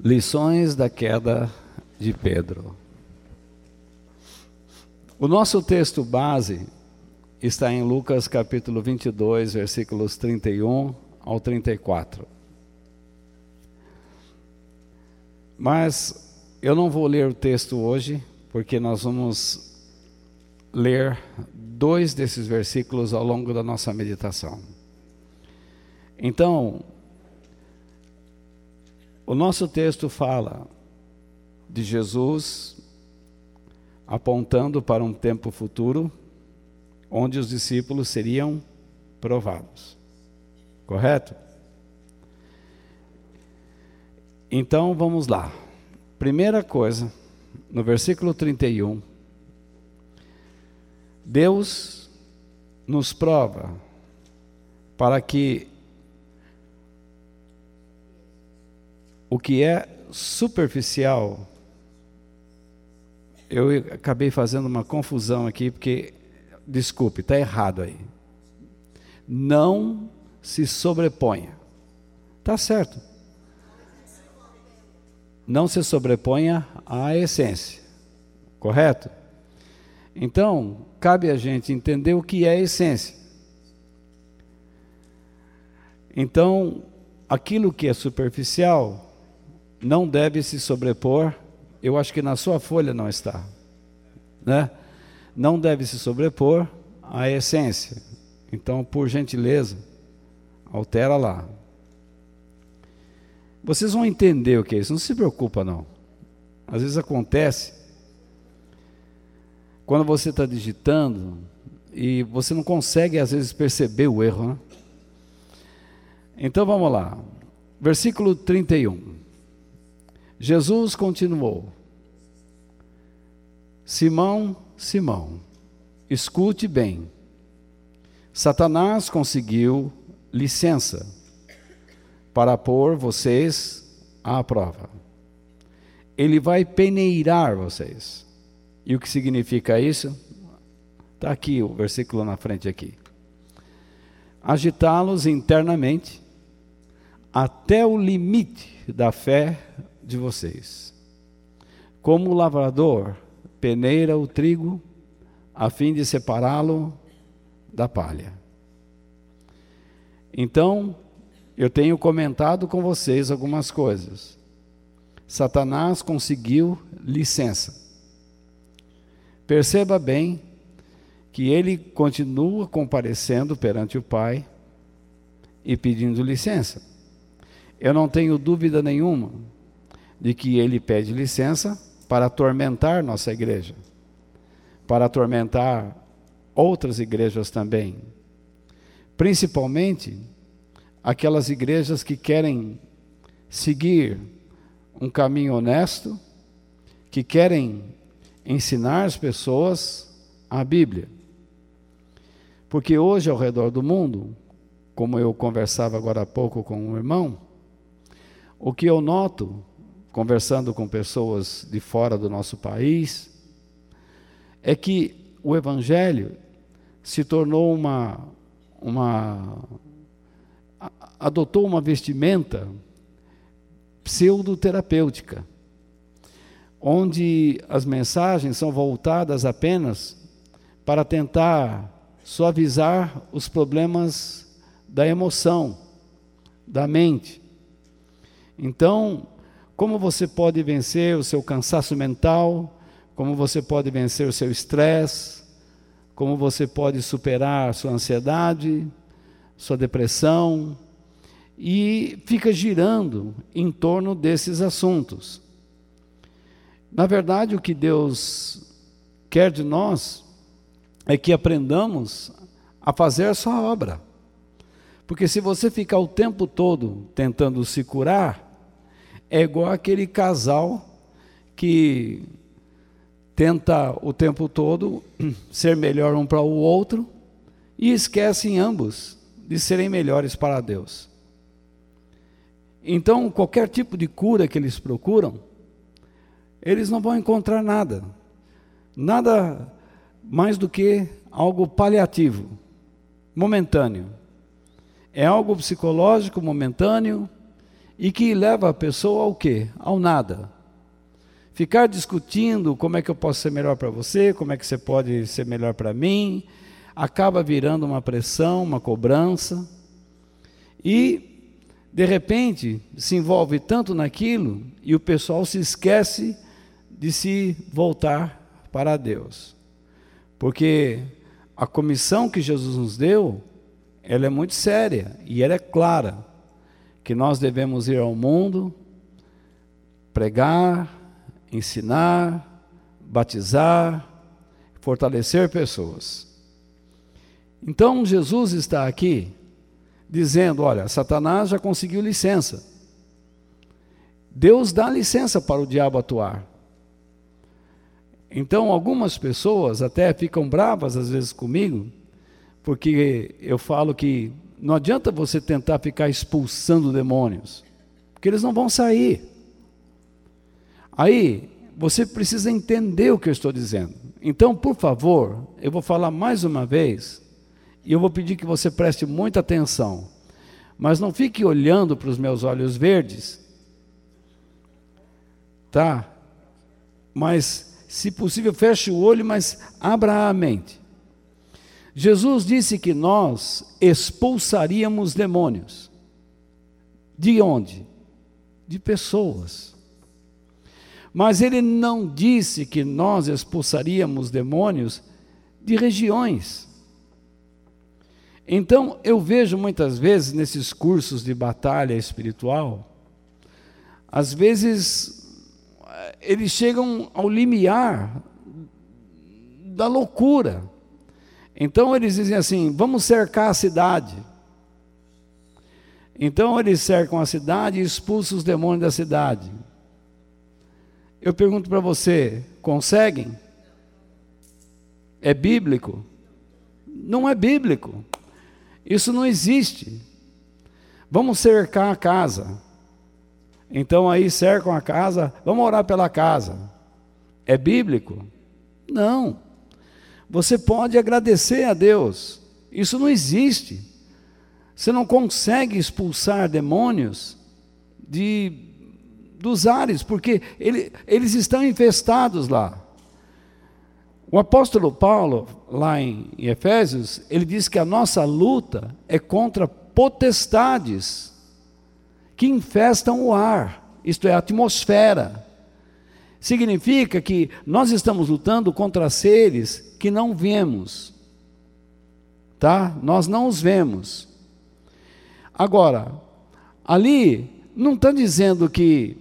Lições da queda de Pedro. O nosso texto base está em Lucas capítulo 22, versículos 31 ao 34. Mas eu não vou ler o texto hoje, porque nós vamos ler 2 desses versículos ao longo da nossa meditação. Então, o nosso texto fala de Jesus apontando para um tempo futuro, onde os discípulos seriam provados. Correto? Então vamos lá. Primeira coisa, no versículo 31, Deus nos prova para que o que é superficial, eu acabei fazendo uma confusão aqui, porque, desculpe, está errado aí. Não se sobreponha. Está certo. Não se sobreponha à essência. Correto? Então, cabe a gente entender o que é a essência. Então, aquilo que é superficial não deve se sobrepor. Eu acho que na sua folha não está, né? Não deve se sobrepor à essência. Então, por gentileza, altera lá. Vocês vão entender o que é isso, não se preocupa não. Às vezes acontece, quando você está digitando, e você não consegue às vezes perceber o erro, né? Então vamos lá, versículo 31. Jesus continuou: Simão, Simão, escute bem. Satanás conseguiu licença para pôr vocês à prova. Ele vai peneirar vocês. E o que significa isso? Está aqui o versículo na frente aqui. Agitá-los internamente até o limite da fé de vocês. Como o lavrador peneira o trigo a fim de separá-lo da palha. Então, eu tenho comentado com vocês algumas coisas. Satanás conseguiu licença. Perceba bem que ele continua comparecendo perante o Pai e pedindo licença. Eu não tenho dúvida nenhuma de que ele pede licença para atormentar nossa igreja, para atormentar outras igrejas também, principalmente aquelas igrejas que querem seguir um caminho honesto, que querem ensinar as pessoas a Bíblia. Porque hoje ao redor do mundo, como eu conversava agora há pouco com um irmão, o que eu noto, conversando com pessoas de fora do nosso país, é que o Evangelho se tornou adotou uma vestimenta pseudoterapêutica, onde as mensagens são voltadas apenas para tentar suavizar os problemas da emoção, da mente. Então, como você pode vencer o seu cansaço mental, como você pode vencer o seu estresse, como você pode superar sua ansiedade, sua depressão, e fica girando em torno desses assuntos. Na verdade, o que Deus quer de nós é que aprendamos a fazer a sua obra. Porque se você ficar o tempo todo tentando se curar, é igual aquele casal que tenta o tempo todo ser melhor um para o outro e esquecem ambos de serem melhores para Deus. Então, qualquer tipo de cura que eles procuram, eles não vão encontrar nada mais do que algo paliativo, momentâneo. É algo psicológico, momentâneo, e que leva a pessoa ao quê? Ao nada. Ficar discutindo como é que eu posso ser melhor para você, como é que você pode ser melhor para mim, acaba virando uma pressão, uma cobrança, e de repente se envolve tanto naquilo e o pessoal se esquece de se voltar para Deus. Porque a comissão que Jesus nos deu, ela é muito séria e ela é clara, que nós devemos ir ao mundo, pregar, ensinar, batizar, fortalecer pessoas. Então Jesus está aqui dizendo, olha, Satanás já conseguiu licença. Deus dá licença para o diabo atuar. Então algumas pessoas até ficam bravas às vezes comigo, porque eu falo que não adianta você tentar ficar expulsando demônios, porque eles não vão sair. Aí, você precisa entender o que eu estou dizendo. Então, por favor, eu vou falar mais uma vez, e eu vou pedir que você preste muita atenção, mas não fique olhando para os meus olhos verdes, tá? Mas, se possível, feche o olho, mas abra a mente. Jesus disse que nós expulsaríamos demônios. De onde? De pessoas. Mas ele não disse que nós expulsaríamos demônios de regiões. Então, eu vejo muitas vezes nesses cursos de batalha espiritual, às vezes eles chegam ao limiar da loucura. Então eles dizem assim, vamos cercar a cidade. Então eles cercam a cidade e expulsam os demônios da cidade. Eu pergunto para você, conseguem? É bíblico? Não é bíblico. Isso não existe. Vamos cercar a casa. Então aí cercam a casa, vamos orar pela casa. É bíblico? Não. Você pode agradecer a Deus. Isso não existe. Você não consegue expulsar demônios dos ares, porque eles estão infestados lá. O apóstolo Paulo, lá em Efésios, ele diz que a nossa luta é contra potestades que infestam o ar, isto é, a atmosfera. Significa que nós estamos lutando contra seres que não vemos, tá? Nós não os vemos. Agora, ali não está dizendo que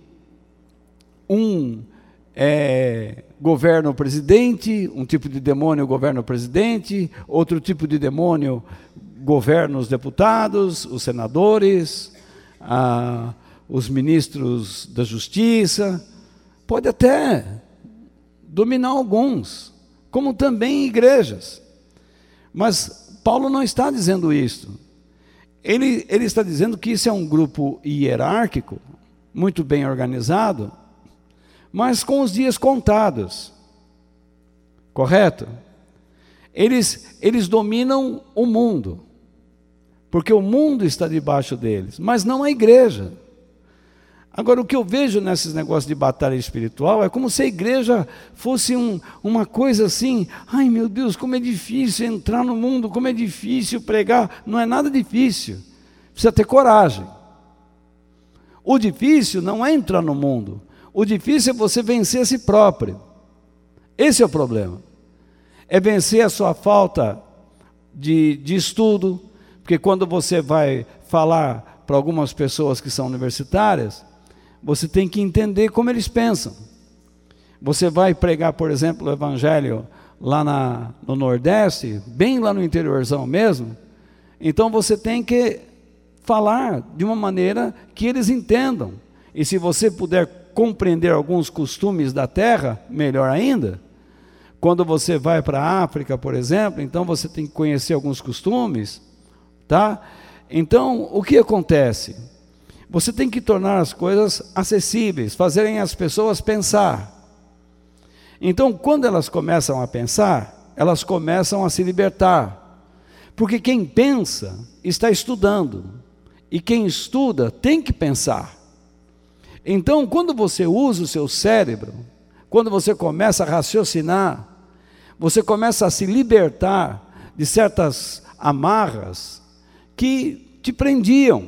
governa o presidente, um tipo de demônio governa o presidente, outro tipo de demônio governa os deputados, os senadores, os ministros da justiça, pode até dominar alguns, como também igrejas. Mas Paulo não está dizendo isso. Ele está dizendo que isso é um grupo hierárquico, muito bem organizado, mas com os dias contados. Correto? Eles dominam o mundo, porque o mundo está debaixo deles, mas não a igreja. Agora, o que eu vejo nesses negócios de batalha espiritual é como se a igreja fosse uma coisa assim, ai meu Deus, como é difícil entrar no mundo, como é difícil pregar. Não é nada difícil, precisa ter coragem. O difícil não é entrar no mundo, o difícil é você vencer a si próprio. Esse é o problema. É vencer a sua falta de estudo, porque quando você vai falar para algumas pessoas que são universitárias, você tem que entender como eles pensam. Você vai pregar, por exemplo, o evangelho lá no Nordeste, bem lá no interiorzão mesmo, então você tem que falar de uma maneira que eles entendam. E se você puder compreender alguns costumes da terra, melhor ainda. Quando você vai para a África, por exemplo, então você tem que conhecer alguns costumes, tá? Então, o que acontece? Você tem que tornar as coisas acessíveis, fazerem as pessoas pensar. Então, quando elas começam a pensar, elas começam a se libertar. Porque quem pensa está estudando. E quem estuda tem que pensar. Então, quando você usa o seu cérebro, quando você começa a raciocinar, você começa a se libertar de certas amarras que te prendiam.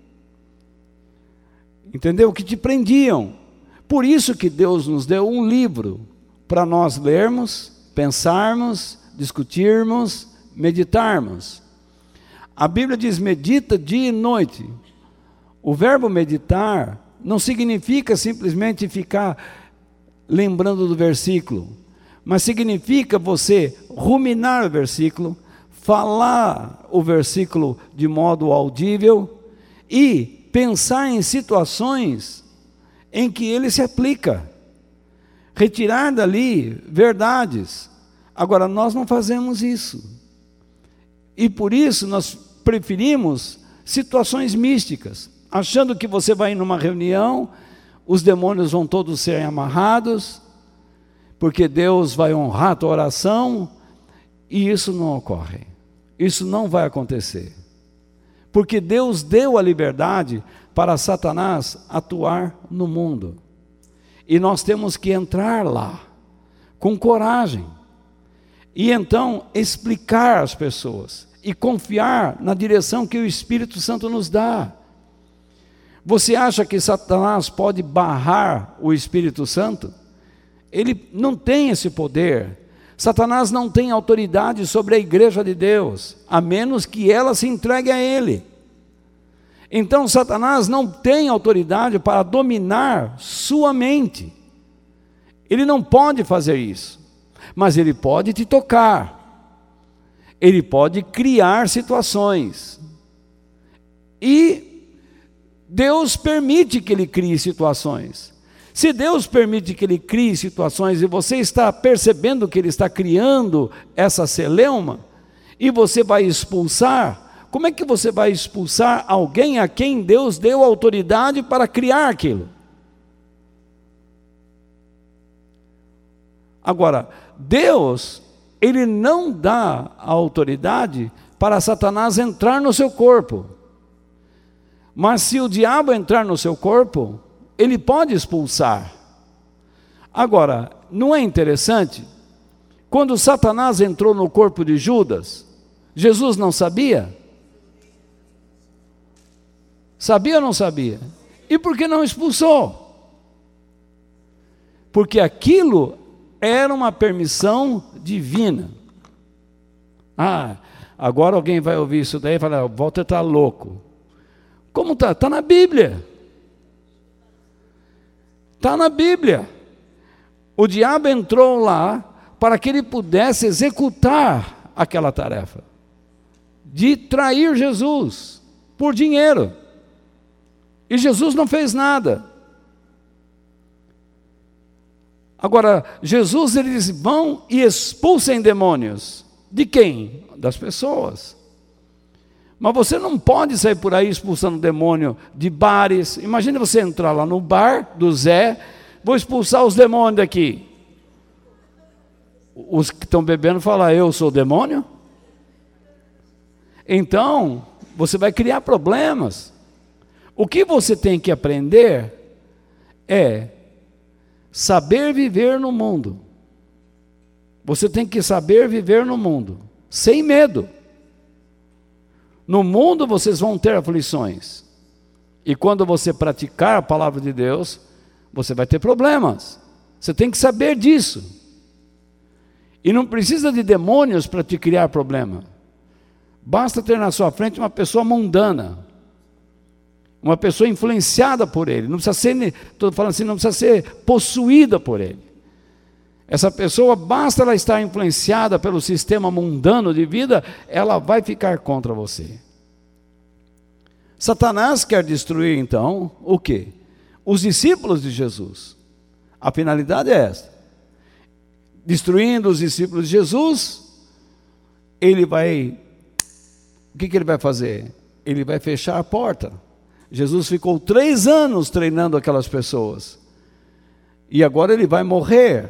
Entendeu? Que te prendiam. Por isso que Deus nos deu um livro para nós lermos, pensarmos, discutirmos, meditarmos. A Bíblia diz: medita dia e noite. O verbo meditar não significa simplesmente ficar lembrando do versículo, mas significa você ruminar o versículo, falar o versículo de modo audível e pensar em situações em que ele se aplica, retirar dali verdades. Agora, nós não fazemos isso, e por isso nós preferimos situações místicas, achando que você vai ir numa reunião, os demônios vão todos serem amarrados, porque Deus vai honrar a tua oração, e isso não ocorre, isso não vai acontecer, porque Deus deu a liberdade para Satanás atuar no mundo, e nós temos que entrar lá, com coragem, e então explicar às pessoas, e confiar na direção que o Espírito Santo nos dá. Você acha que Satanás pode barrar o Espírito Santo? Ele não tem esse poder. Satanás não tem autoridade sobre a igreja de Deus, a menos que ela se entregue a ele. Então Satanás não tem autoridade para dominar sua mente. Ele não pode fazer isso, mas ele pode te tocar. Ele pode criar situações. E Deus permite que ele crie situações. Se Deus permite que ele crie situações e você está percebendo que ele está criando essa celeuma, e você vai expulsar, como é que você vai expulsar alguém a quem Deus deu autoridade para criar aquilo? Agora, Deus, ele não dá a autoridade para Satanás entrar no seu corpo. Mas se o diabo entrar no seu corpo, ele pode expulsar. Agora, não é interessante? Quando Satanás entrou no corpo de Judas, Jesus não sabia? Sabia ou não sabia? E por que não expulsou? Porque aquilo era uma permissão divina. Agora alguém vai ouvir isso daí e falar: Walter está louco. Como está? Está na Bíblia. Está na Bíblia. O diabo entrou lá para que ele pudesse executar aquela tarefa de trair Jesus por dinheiro. E Jesus não fez nada. Agora, Jesus, ele diz: vão e expulsem demônios. De quem? Das pessoas. Mas você não pode sair por aí expulsando demônio de bares. Imagina você entrar lá no bar do Zé: vou expulsar os demônios daqui. Os que estão bebendo falam: eu sou demônio? Então, você vai criar problemas. O que você tem que aprender é saber viver no mundo. Você tem que saber viver no mundo, sem medo. No mundo vocês vão ter aflições. E quando você praticar a palavra de Deus, você vai ter problemas. Você tem que saber disso. E não precisa de demônios para te criar problema. Basta ter na sua frente uma pessoa mundana, uma pessoa influenciada por ele. Não precisa ser, estou falando assim, não precisa ser possuída por ele. Essa pessoa, basta ela estar influenciada pelo sistema mundano de vida, ela vai ficar contra você. Satanás quer destruir então o quê? Os discípulos de Jesus. A finalidade é esta: destruindo os discípulos de Jesus, ele vai, o que ele vai fazer? Ele vai fechar a porta. Jesus ficou 3 anos treinando aquelas pessoas, e agora ele vai morrer,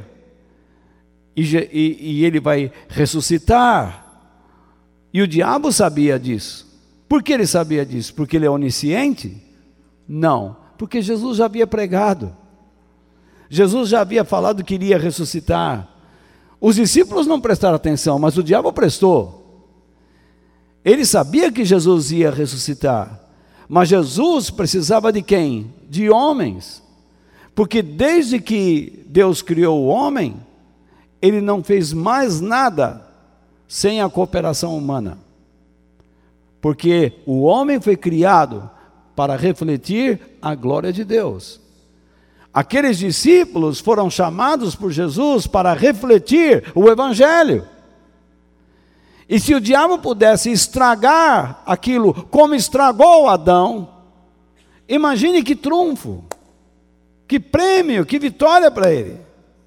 e ele vai ressuscitar. E o diabo sabia disso. Por que ele sabia disso? Porque ele é onisciente? Não, porque Jesus já havia pregado. Jesus já havia falado que iria ressuscitar. Os discípulos não prestaram atenção, mas o diabo prestou. Ele sabia que Jesus ia ressuscitar, mas Jesus precisava de quem? De homens. Porque desde que Deus criou o homem, Ele não fez mais nada sem a cooperação humana. Porque o homem foi criado para refletir a glória de Deus. Aqueles discípulos foram chamados por Jesus para refletir o Evangelho. E se o diabo pudesse estragar aquilo como estragou Adão, imagine que trunfo, que prêmio, que vitória para ele.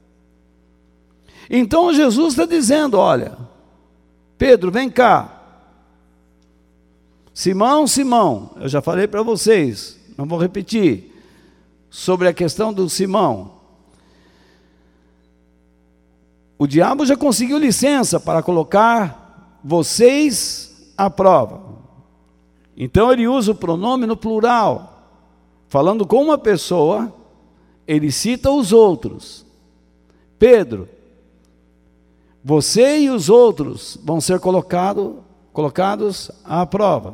Então Jesus está dizendo, olha, Pedro, vem cá. Simão, Simão, eu já falei para vocês, não vou repetir, sobre a questão do Simão. O diabo já conseguiu licença para colocar vocês à prova. Então ele usa o pronome no plural. Falando com uma pessoa, ele cita os outros. Pedro, você e os outros vão ser colocados à prova.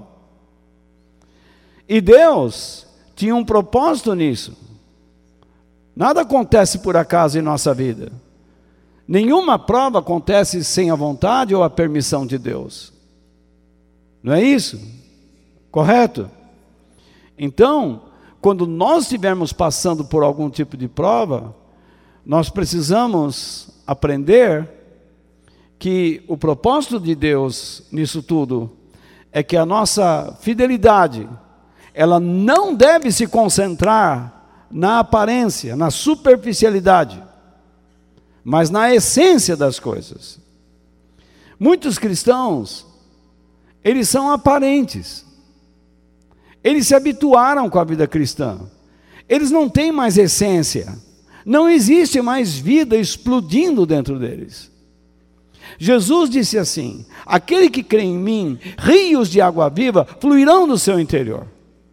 E Deus tinha um propósito nisso. Nada acontece por acaso em nossa vida. Nenhuma prova acontece sem a vontade ou a permissão de Deus. Não é isso? Correto? Então, quando nós estivermos passando por algum tipo de prova, nós precisamos aprender que o propósito de Deus nisso tudo é que a nossa fidelidade, ela não deve se concentrar na aparência, na superficialidade, mas na essência das coisas. Muitos cristãos, eles são aparentes. Eles se habituaram com a vida cristã. Eles não têm mais essência. Não existe mais vida explodindo dentro deles. Jesus disse assim: aquele que crê em mim, rios de água viva fluirão do seu interior.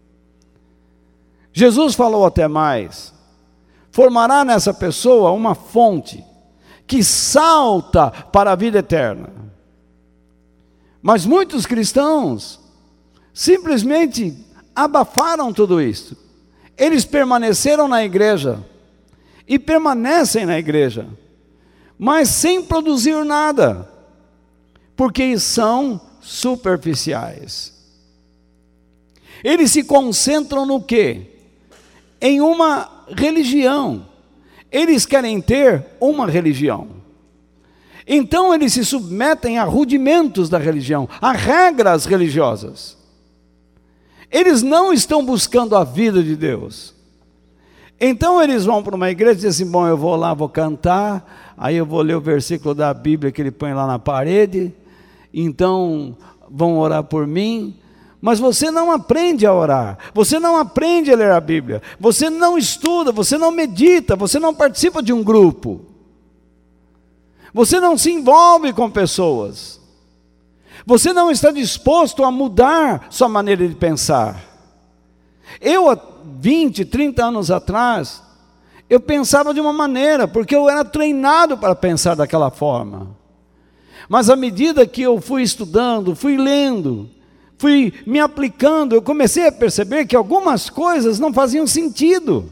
Jesus falou até mais: formará nessa pessoa uma fonte que salta para a vida eterna. Mas muitos cristãos simplesmente abafaram tudo isso. Eles permaneceram na igreja e permanecem na igreja, mas sem produzir nada, porque são superficiais. Eles se concentram no quê? Em uma religião. Eles querem ter uma religião. Então eles se submetem a rudimentos da religião, a regras religiosas. Eles não estão buscando a vida de Deus. Então eles vão para uma igreja e dizem assim: bom, eu vou lá, vou cantar, aí eu vou ler o versículo da Bíblia que ele põe lá na parede, então vão orar por mim. Mas você não aprende a orar, você não aprende a ler a Bíblia, você não estuda, você não medita, você não participa de um grupo, você não se envolve com pessoas, você não está disposto a mudar sua maneira de pensar. Eu, há 20, 30 anos atrás, eu pensava de uma maneira, porque eu era treinado para pensar daquela forma. Mas à medida que eu fui estudando, fui lendo, fui me aplicando, eu comecei a perceber que algumas coisas não faziam sentido.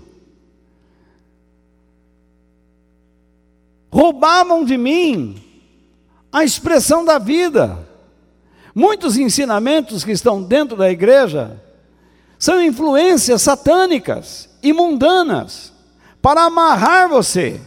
Roubavam de mim a expressão da vida. Muitos ensinamentos que estão dentro da igreja são influências satânicas e mundanas para amarrar você,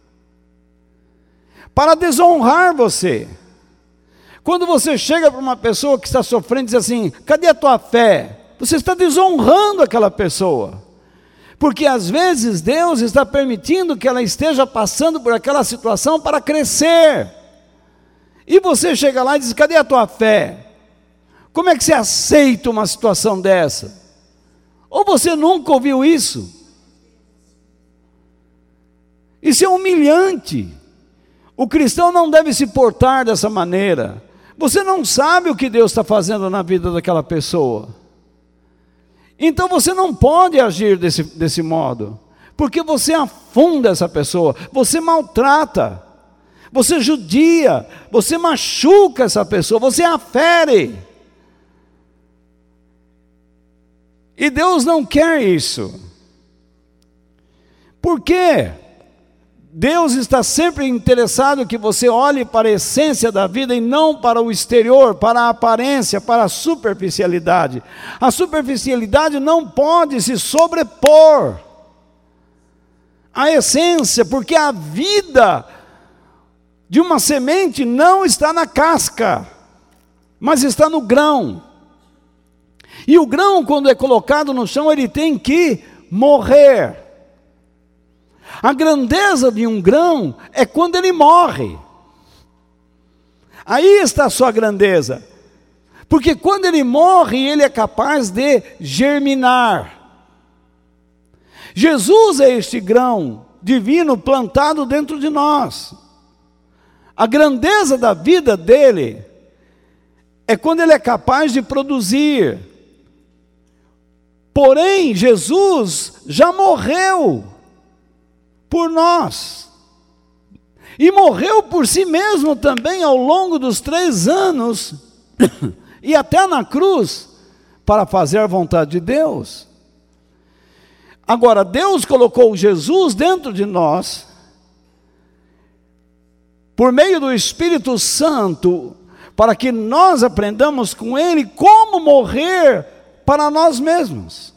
para desonrar você. Quando você chega para uma pessoa que está sofrendo e diz assim: cadê a tua fé? Você está desonrando aquela pessoa, porque às vezes Deus está permitindo que ela esteja passando por aquela situação para crescer, e você chega lá e diz: cadê a tua fé? Como é que você aceita uma situação dessa? Ou você nunca ouviu isso? Isso é humilhante. O cristão não deve se portar dessa maneira. Você não sabe o que Deus está fazendo na vida daquela pessoa. Então você não pode agir desse modo, porque você afunda essa pessoa, você maltrata, você judia, você machuca essa pessoa, você a fere. E Deus não quer isso. Por quê? Deus está sempre interessado que você olhe para a essência da vida e não para o exterior, para a aparência, para a superficialidade. A superficialidade não pode se sobrepor à essência, porque a vida de uma semente não está na casca, mas está no grão. E o grão, quando é colocado no chão, ele tem que morrer. A grandeza de um grão é quando ele morre. Aí está a sua grandeza. Porque quando ele morre, ele é capaz de germinar. Jesus é este grão divino plantado dentro de nós. A grandeza da vida dele é quando ele é capaz de produzir. Porém, Jesus já morreu por nós, e morreu por si mesmo também ao longo dos 3 anos, e até na cruz, para fazer a vontade de Deus. Agora, Deus colocou Jesus dentro de nós, por meio do Espírito Santo, para que nós aprendamos com Ele como morrer para nós mesmos.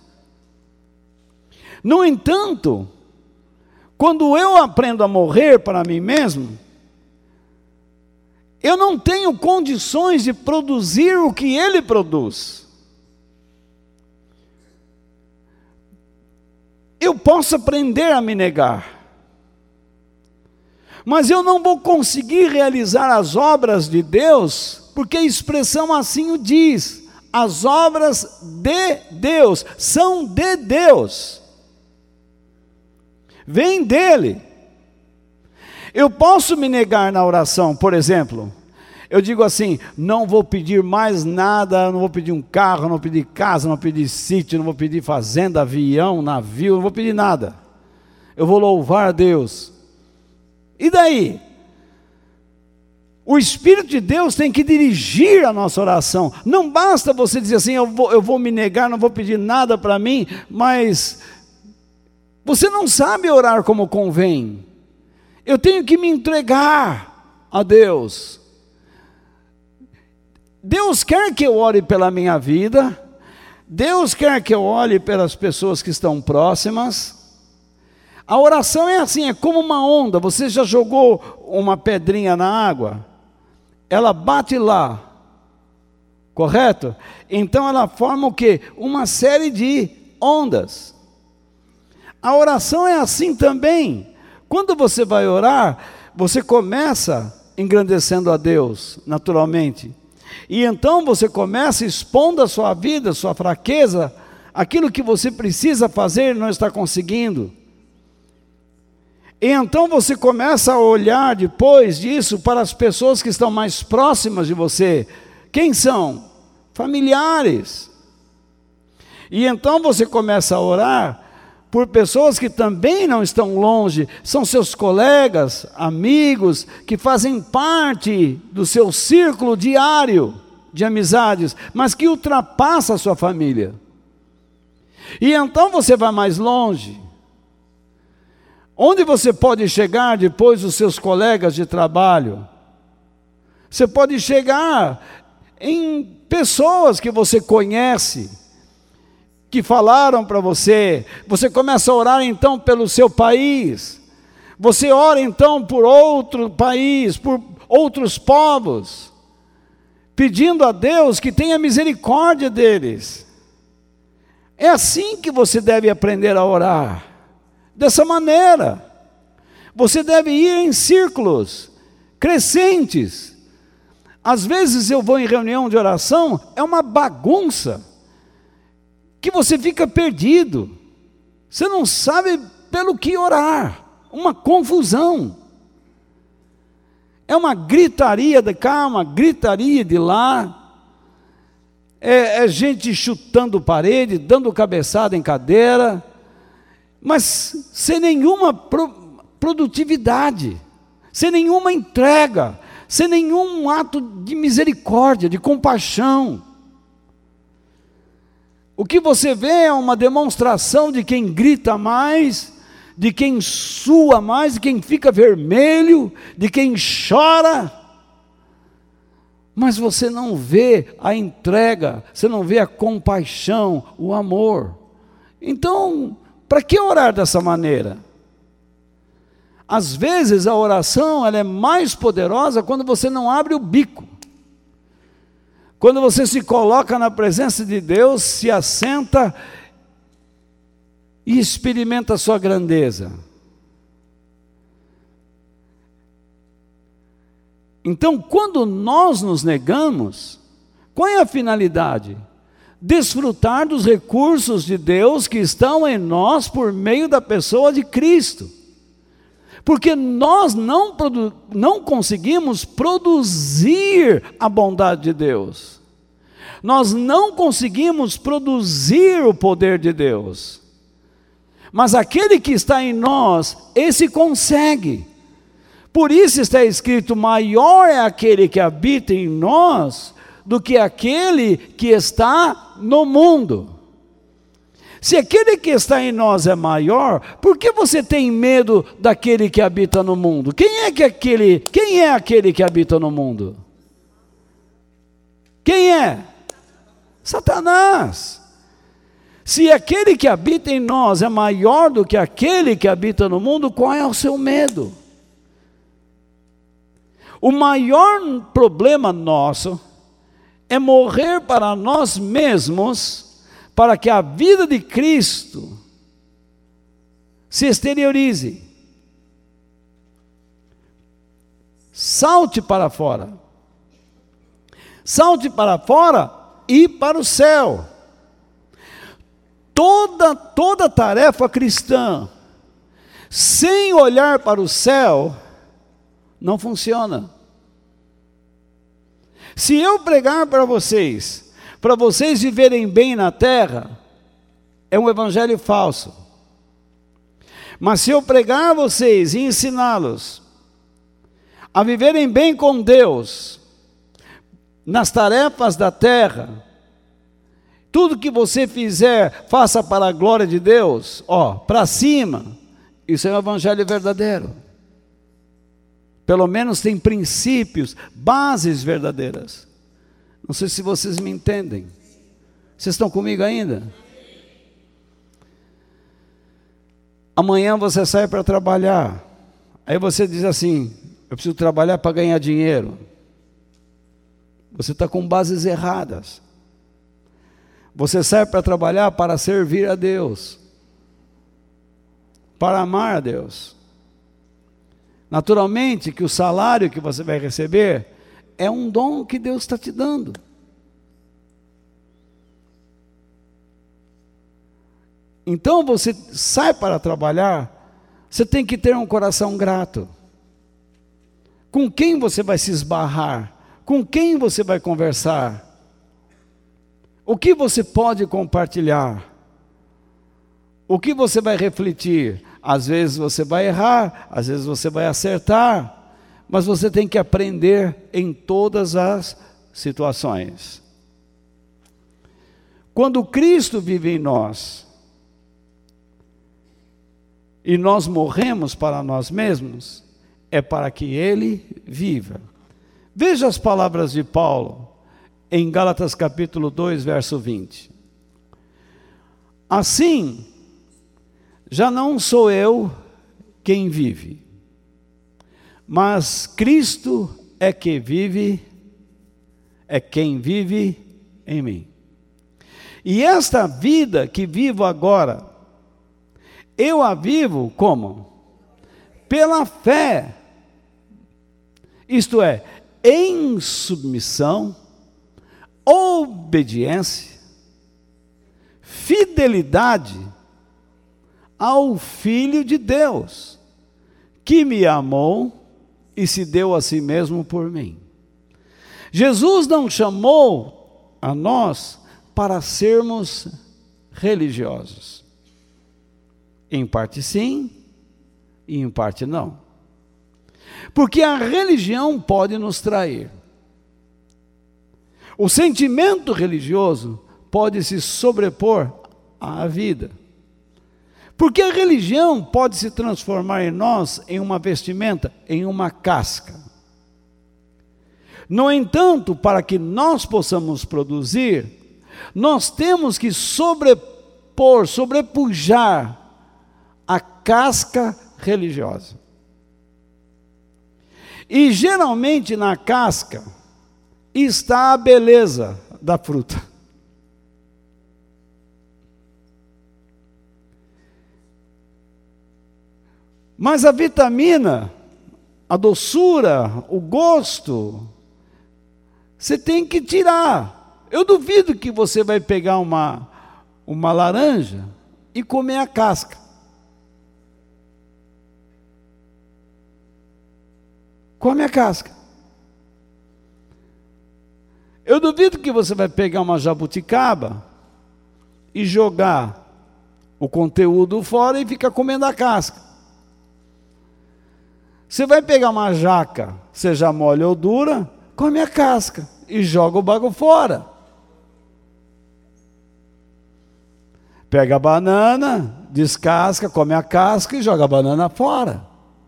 No entanto, quando eu aprendo a morrer para mim mesmo, eu não tenho condições de produzir o que Ele produz. Eu posso aprender a me negar, mas eu não vou conseguir realizar as obras de Deus, porque a expressão assim o diz: as obras de Deus são de Deus. Vem dele. Eu posso me negar na oração, por exemplo. Eu digo assim: não vou pedir mais nada, não vou pedir um carro, não vou pedir casa, não vou pedir sítio, não vou pedir fazenda, avião, navio, não vou pedir nada. Eu vou louvar a Deus. E daí? O Espírito de Deus tem que dirigir a nossa oração. Não basta você dizer assim: eu vou me negar, não vou pedir nada para mim, mas você não sabe orar como convém. Eu tenho que me entregar a Deus. Deus quer que eu ore pela minha vida. Deus quer que eu ore pelas pessoas que estão próximas. A oração é assim, é como uma onda. Você já jogou uma pedrinha na água? Ela bate lá, correto? Então ela forma o quê? Uma série de ondas. A oração é assim também. Quando você vai orar, você começa engrandecendo a Deus, naturalmente. E então você começa expondo a sua vida, a sua fraqueza, aquilo que você precisa fazer e não está conseguindo. E então você começa a olhar depois disso para as pessoas que estão mais próximas de você. Quem são? Familiares. E então você começa a orar por pessoas que também não estão longe, são seus colegas, amigos, que fazem parte do seu círculo diário de amizades, mas que ultrapassa a sua família. E então você vai mais longe. Onde você pode chegar depois dos seus colegas de trabalho? Você pode chegar em pessoas que você conhece, que falaram para você. Você começa a orar então pelo seu país. Você ora então por outro país, por outros povos, pedindo a Deus que tenha misericórdia deles. É assim que você deve aprender a orar. Dessa maneira. Você deve ir em círculos crescentes. Às vezes eu vou em reunião de oração, é uma bagunça, que você fica perdido. Você não sabe pelo que orar. Uma confusão. É uma gritaria de cá, uma gritaria de lá. é gente chutando parede, dando cabeçada em cadeira, mas sem nenhuma produtividade, sem nenhuma entrega, sem nenhum ato de misericórdia, de compaixão. O que você vê é uma demonstração de quem grita mais, de quem sua mais, de quem fica vermelho, de quem chora. Mas você não vê a entrega, você não vê a compaixão, o amor. Então, para que orar dessa maneira? Às vezes a oração ela é mais poderosa quando você não abre o bico. Quando você se coloca na presença de Deus, se assenta e experimenta a sua grandeza. Então, quando nós nos negamos, qual é a finalidade? Desfrutar dos recursos de Deus que estão em nós por meio da pessoa de Cristo. Porque nós não conseguimos produzir a bondade de Deus. Nós não conseguimos produzir o poder de Deus. Mas aquele que está em nós, esse consegue. Por isso está escrito, maior é aquele que habita em nós do que aquele que está no mundo. Se aquele que está em nós é maior, por que você tem medo daquele que habita no mundo? Quem é aquele que habita no mundo? Quem é? Satanás. Se aquele que habita em nós é maior do que aquele que habita no mundo, qual é o seu medo? O maior problema nosso é morrer para nós mesmos, para que a vida de Cristo se exteriorize. Salte para fora. Salte para fora e para o céu. Toda tarefa cristã, sem olhar para o céu, não funciona. Se eu pregar para vocês viverem bem na terra, é um evangelho falso. Mas se eu pregar a vocês e ensiná-los a viverem bem com Deus, nas tarefas da terra, tudo que você fizer, faça para a glória de Deus, para cima, isso é um evangelho verdadeiro. Pelo menos tem princípios, bases verdadeiras. Não sei se vocês me entendem. Vocês estão comigo ainda? Amanhã você sai para trabalhar. Aí você diz assim, eu preciso trabalhar para ganhar dinheiro. Você está com bases erradas. Você sai para trabalhar para servir a Deus, para amar a Deus. Naturalmente que o salário que você vai receber é um dom que Deus está te dando. Então você sai para trabalhar, você tem que ter um coração grato. Com quem você vai se esbarrar? Com quem você vai conversar? O que você pode compartilhar? O que você vai refletir? Às vezes você vai errar, às vezes você vai acertar, mas você tem que aprender em todas as situações. Quando Cristo vive em nós, e nós morremos para nós mesmos, é para que Ele viva. Veja as palavras de Paulo, em Gálatas capítulo 2, verso 20. Assim, já não sou eu quem vive, mas Cristo é quem vive em mim. E esta vida que vivo agora, eu a vivo como? Pela fé. Isto é, em submissão, obediência, fidelidade ao Filho de Deus, que me amou e se deu a si mesmo por mim. Jesus não chamou a nós para sermos religiosos. Em parte sim, e em parte não. Porque a religião pode nos trair. O sentimento religioso pode se sobrepor à vida. Porque a religião pode se transformar em nós em uma vestimenta, em uma casca. No entanto, para que nós possamos produzir, nós temos que sobrepujar a casca religiosa. E geralmente na casca está a beleza da fruta. Mas a vitamina, a doçura, o gosto, você tem que tirar. Eu duvido que você vai pegar uma laranja e comer a casca. Come a casca. Eu duvido que você vai pegar uma jabuticaba e jogar o conteúdo fora e ficar comendo a casca. Você vai pegar uma jaca, seja mole ou dura, come a casca e joga o bago fora. Pega a banana, descasca, come a casca e joga a banana fora.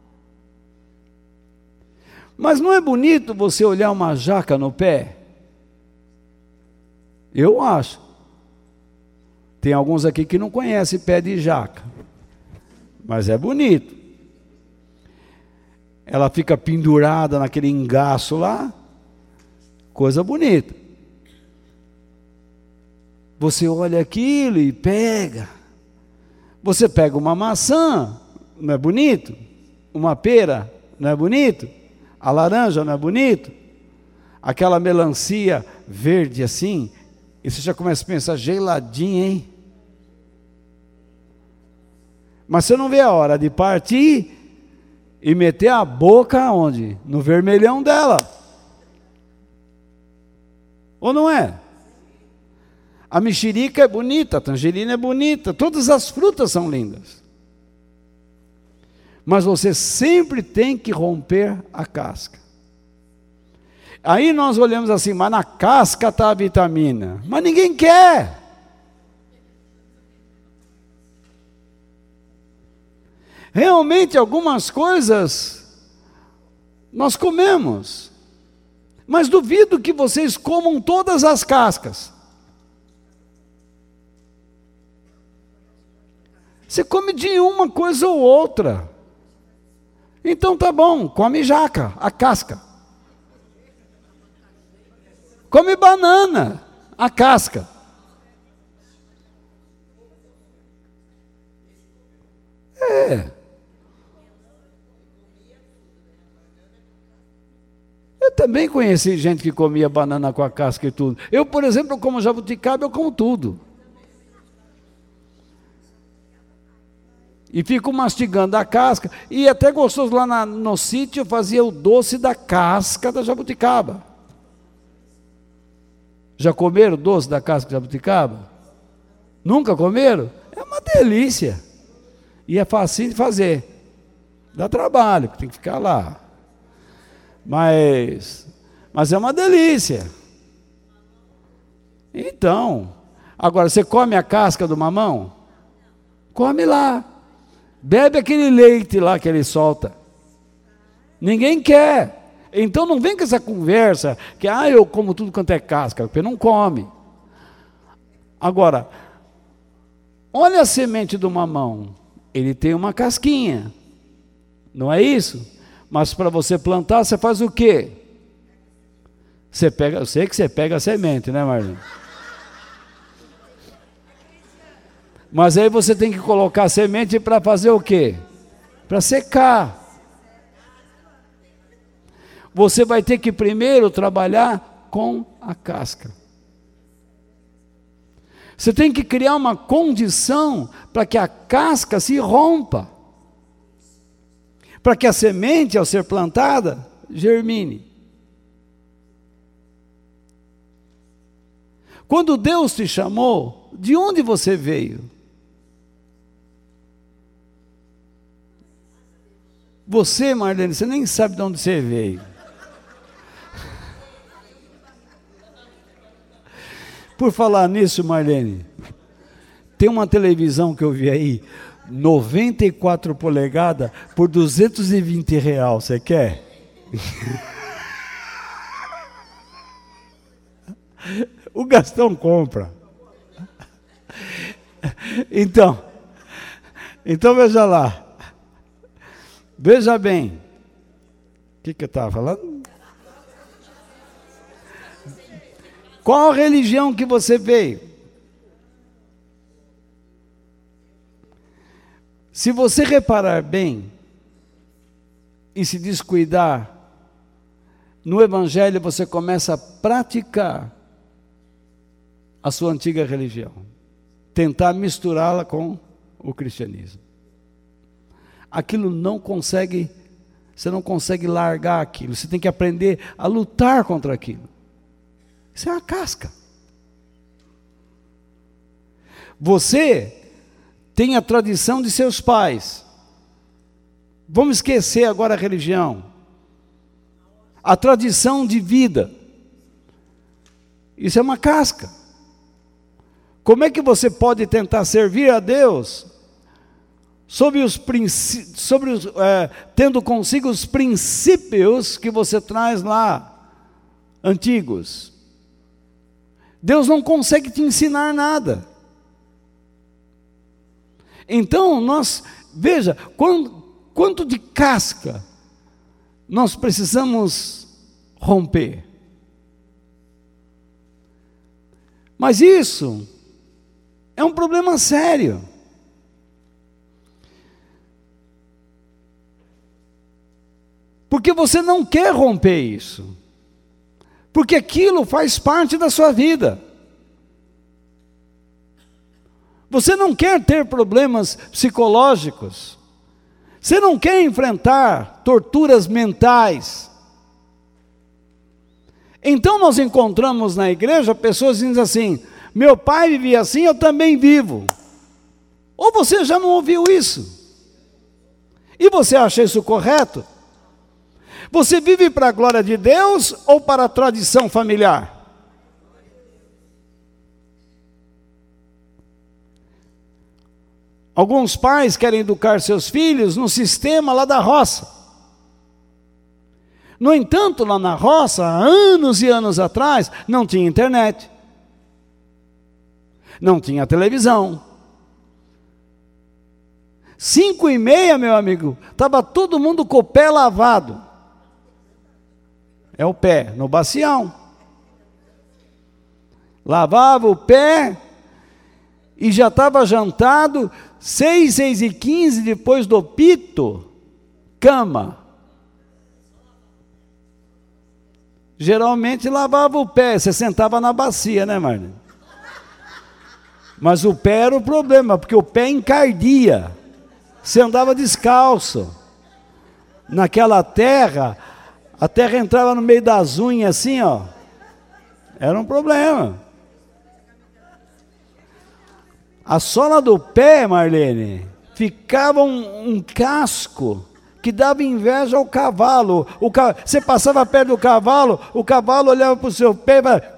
Mas não é bonito você olhar uma jaca no pé? Eu acho. Tem alguns aqui que não conhecem pé de jaca, mas é bonito. Ela fica pendurada naquele engaço lá, coisa bonita. Você olha aquilo e pega. Você pega uma maçã, não é bonito? Uma pera, não é bonito? A laranja, não é bonito? Aquela melancia verde assim, e você já começa a pensar, geladinha, hein? Mas você não vê a hora de partir e meter a boca onde? No vermelhão dela. Ou não é? A mexerica é bonita, a tangerina é bonita, todas as frutas são lindas. Mas você sempre tem que romper a casca. Aí nós olhamos assim, mas na casca está a vitamina. Mas ninguém quer. Realmente algumas coisas nós comemos, mas duvido que vocês comam todas as cascas. Você come de uma coisa ou outra. Então tá bom, come jaca, a casca. Come banana, a casca. Eu também conheci gente que comia banana com a casca e tudo. Eu, por exemplo, como jabuticaba, eu como tudo. E fico mastigando a casca. E até gostoso, lá no sítio eu fazia o doce da casca da jabuticaba. Já comeram o doce da casca da jabuticaba? Nunca comeram? É uma delícia. E é fácil de fazer. Dá trabalho, tem que ficar lá. Mas é uma delícia. Então, agora você come a casca do mamão? Come lá. Bebe aquele leite lá que ele solta. Ninguém quer. Então não vem com essa conversa que eu como tudo quanto é casca, porque não come. Agora, olha a semente do mamão. Ele tem uma casquinha. Não é isso? Mas para você plantar, você faz o quê? Você pega, eu sei que você pega a semente, né, Marlene? Mas aí você tem que colocar a semente para fazer o quê? Para secar. Você vai ter que primeiro trabalhar com a casca. Você tem que criar uma condição para que a casca se rompa. Para que a semente, ao ser plantada, germine. Quando Deus te chamou, de onde você veio? Você, Marlene, você nem sabe de onde você veio. Por falar nisso, Marlene, tem uma televisão que eu vi aí, 94 polegadas por R$220, você quer? O Gastão compra. Então veja lá. Veja bem. O que eu estava falando? Qual a religião que você veio? Se você reparar bem e se descuidar, no Evangelho você começa a praticar a sua antiga religião, tentar misturá-la com o cristianismo. Aquilo você não consegue largar aquilo, você tem que aprender a lutar contra aquilo. Isso é uma casca. Você tem a tradição de seus pais. Vamos esquecer agora a religião. A tradição de vida. Isso é uma casca. Como é que você pode tentar servir a Deus tendo consigo os princípios que você traz lá, antigos? Deus não consegue te ensinar nada. Então, veja, quanto de casca nós precisamos romper. Mas isso é um problema sério. Porque você não quer romper isso. Porque aquilo faz parte da sua vida. Você não quer ter problemas psicológicos. Você não quer enfrentar torturas mentais. Então nós encontramos na igreja pessoas dizendo assim: meu pai vivia assim, eu também vivo. Ou você já não ouviu isso? E você acha isso correto? Você vive para a glória de Deus ou para a tradição familiar? Alguns pais querem educar seus filhos no sistema lá da roça. No entanto, lá na roça, há anos e anos atrás, não tinha internet. Não tinha televisão. 5:30, meu amigo, estava todo mundo com o pé lavado. É o pé, no bacião. Lavava o pé e já estava jantado. 6:15, depois do pito, cama. Geralmente lavava o pé, você sentava na bacia, né, Marlene? Mas o pé era o problema, porque o pé encardia. Você andava descalço. Naquela terra, a terra entrava no meio das unhas assim, ó. Era um problema. A sola do pé, Marlene, ficava um casco que dava inveja ao cavalo. Você passava perto do cavalo, o cavalo olhava para o seu pé e falava...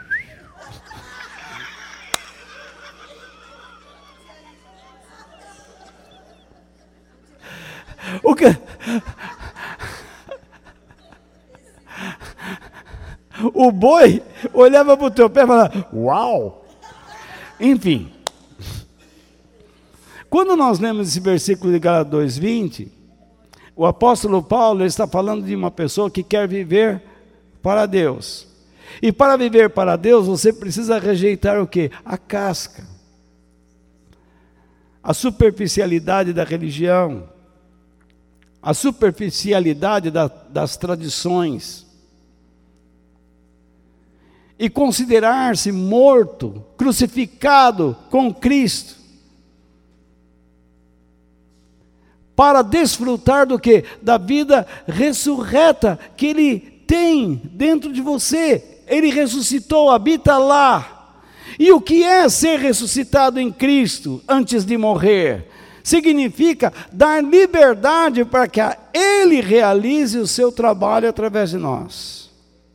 O boi olhava para o teu pé e falava, uau! Enfim, quando nós lemos esse versículo de Gálatas 2:20, o apóstolo Paulo está falando de uma pessoa que quer viver para Deus. E para viver para Deus, você precisa rejeitar o quê? A casca. A superficialidade da religião. A superficialidade das tradições. E considerar-se morto, crucificado com Cristo. Para desfrutar do quê? Da vida ressurreta que Ele tem dentro de você. Ele ressuscitou, habita lá. E o que é ser ressuscitado em Cristo antes de morrer? Significa dar liberdade para que Ele realize o seu trabalho através de nós.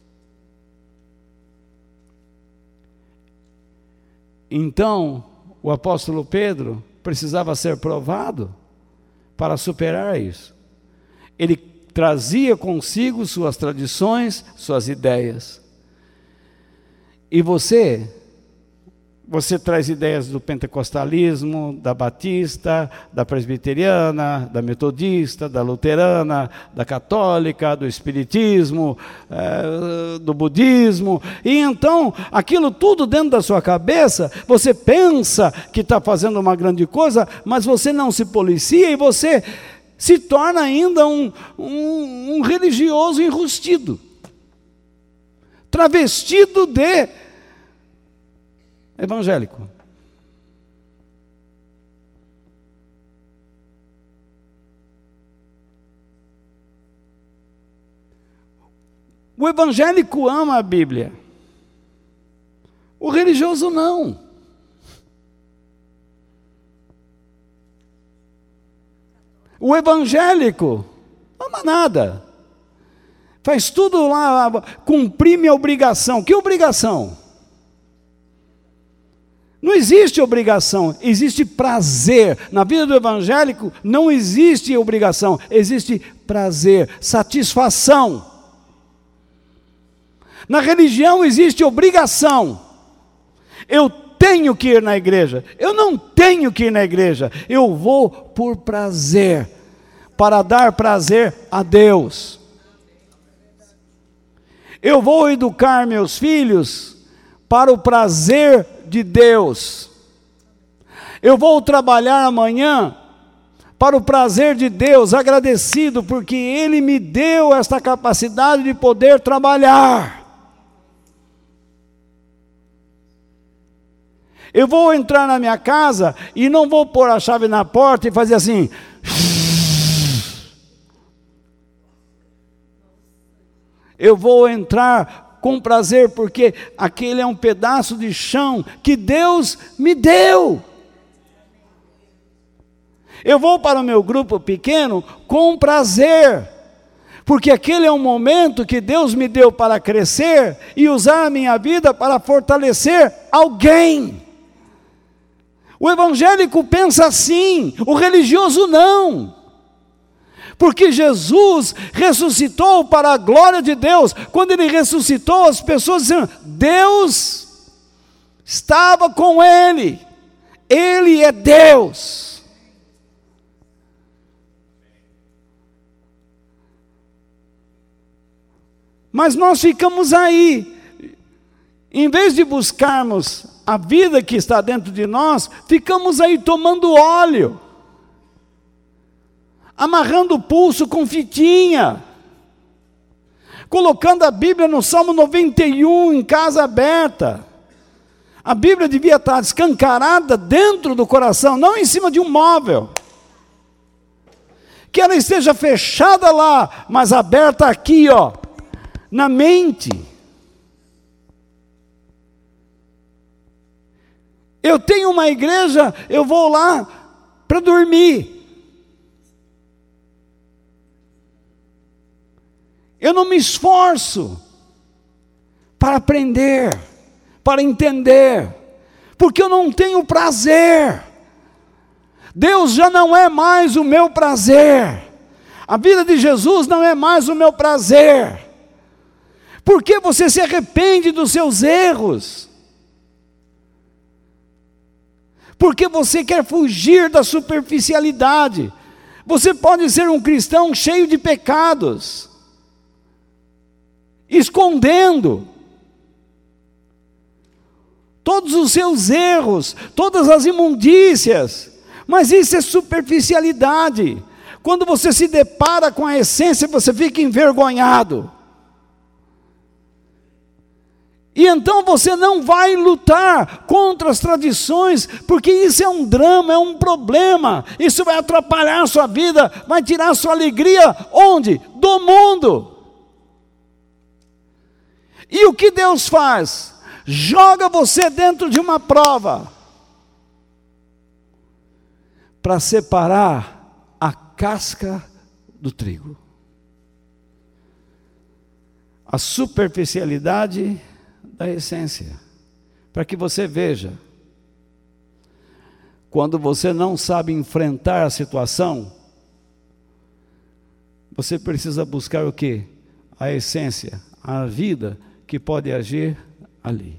Então, o apóstolo Pedro precisava ser provado para superar isso. Ele trazia consigo suas tradições, suas ideias. E você traz ideias do pentecostalismo, da batista, da presbiteriana, da metodista, da luterana, da católica, do espiritismo, do budismo. E então, aquilo tudo dentro da sua cabeça, você pensa que está fazendo uma grande coisa, mas você não se policia e você se torna ainda um religioso enrustido, travestido de evangélico. O evangélico ama a Bíblia, o religioso não. O evangélico não ama nada, faz tudo lá, cumprir minha obrigação. Que obrigação? Não existe obrigação, existe prazer. Na vida do evangélico não existe obrigação, existe prazer, satisfação. Na religião existe obrigação. Eu tenho que ir na igreja, eu não tenho que ir na igreja, eu vou por prazer, para dar prazer a Deus. Eu vou educar meus filhos para o prazer de Deus. Eu vou trabalhar amanhã para o prazer de Deus, agradecido porque Ele me deu esta capacidade de poder trabalhar. Eu vou entrar na minha casa e não vou pôr a chave na porta e fazer assim. Eu vou entrar com prazer, porque aquele é um pedaço de chão que Deus me deu. Eu vou para o meu grupo pequeno com prazer, porque aquele é um momento que Deus me deu para crescer e usar a minha vida para fortalecer alguém. O evangélico pensa assim, o religioso não. Porque Jesus ressuscitou para a glória de Deus. Quando Ele ressuscitou, as pessoas diziam, Deus estava com Ele. Ele é Deus. Mas nós ficamos aí. Em vez de buscarmos a vida que está dentro de nós, ficamos aí tomando óleo, amarrando o pulso com fitinha, colocando a Bíblia no Salmo 91 em casa aberta. A Bíblia devia estar escancarada dentro do coração, não em cima de um móvel. Que ela esteja fechada lá, mas aberta aqui, ó, na mente. Eu tenho uma igreja, eu vou lá para dormir. Eu não me esforço para aprender, para entender, porque eu não tenho prazer. Deus já não é mais o meu prazer. A vida de Jesus não é mais o meu prazer. Porque você se arrepende dos seus erros. Porque você quer fugir da superficialidade. Você pode ser um cristão cheio de pecados, escondendo todos os seus erros, todas as imundícias, mas isso é superficialidade. Quando você se depara com a essência, você fica envergonhado. E então você não vai lutar contra as tradições, porque isso é um drama, é um problema. Isso vai atrapalhar a sua vida, vai tirar a sua alegria, onde? Do mundo. E o que Deus faz? joga você dentro de uma prova para separar a casca do trigo. A superficialidade da essência. Para que você veja, quando você não sabe enfrentar a situação, você precisa buscar o quê? A essência, a vida que pode agir ali.